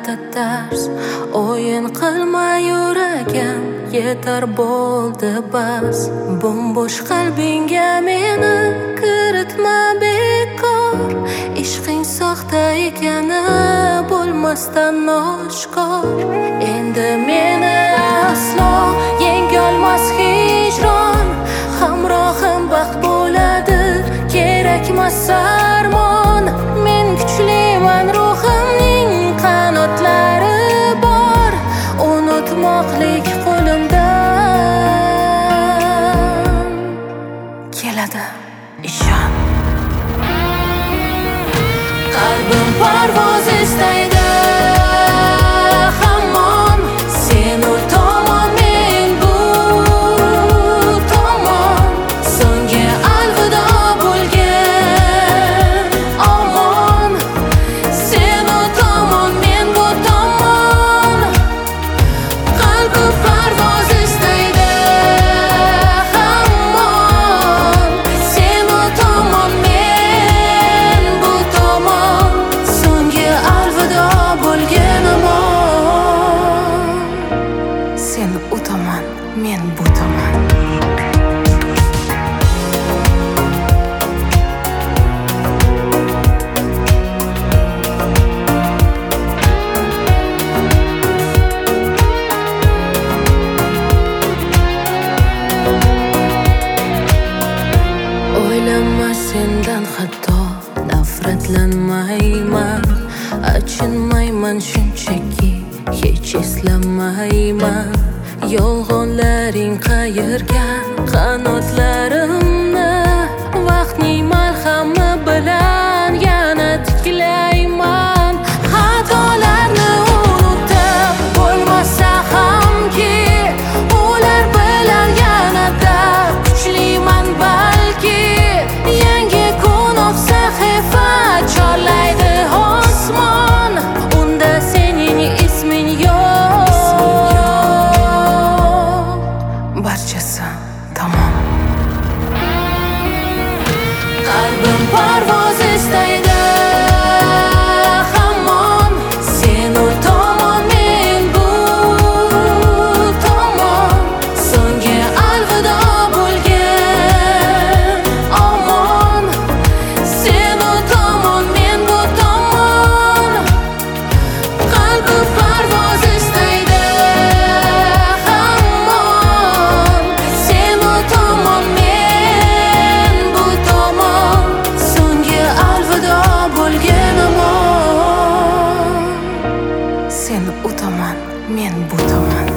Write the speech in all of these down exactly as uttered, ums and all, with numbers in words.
hayotda dars. O'yin qilma yuragim, yetar bo'ldi bas. Bo'mbo'sh qalbingga meni kiritma bekor. Ishqing soxta ekani bo'lmasdan oshkor. Endi meni aslo yengolmas hijron. Hamrohim baxt bo'ladi, kerakmas armon. Men kuchliman, ruhimning qanotlari bor. Unutmoqlik qo'limdan keladi, ishon. Qalbim parvoz istaydi hamon. Sen u tomon, men bu tomon. So'nggi alvido bo'lgin omon. Sen u tomon, men bu tomon. Qalbim parvoz istaydi hamon. Sen u tomon, men bu tomon. So'nggi alvido bo'lgin omon. Sen u tomon, men bu tomon. O'ylama sendan xato, nafratlanmayman. Achinmayman shunchaki, hech eslamayman. Yolg'onlaring qayirgan qanotlarimni. Vaqtning malhami bilan yana tiklayman. Xatolarni unutib bo'lmasa hamki, ular bilan yanada kuchliman balki. Yangi kun of sahifa chorlaydi osmon. Unda sening isming yo'q. Barchasi tamom. Qalbim parvoz istaydi hamon. Sen u tomon, men bu tomon. So'nggi alvido bo'lgin omon. Sen u tomon, men bu tomon. Qalbim parvoz istaydi hamon. Sen u tomon, men bu tomon. So'nggi alvido bo'lgin omon. Sen u tomon, men bu tomon.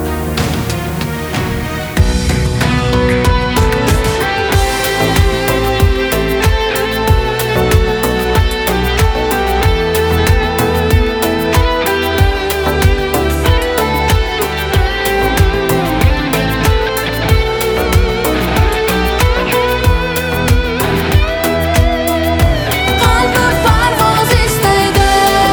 Qalbim parvoz istaydi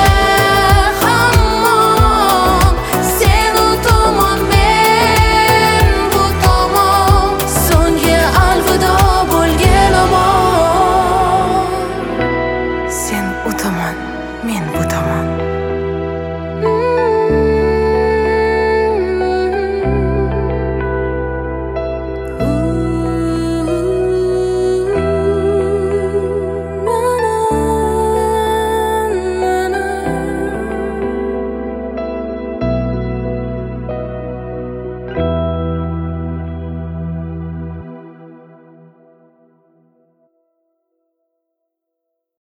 hamon. Sen u tomon, men bu tomon. So'nggi alvido bo'lgin omon. Sen u tomon, men bu tomon.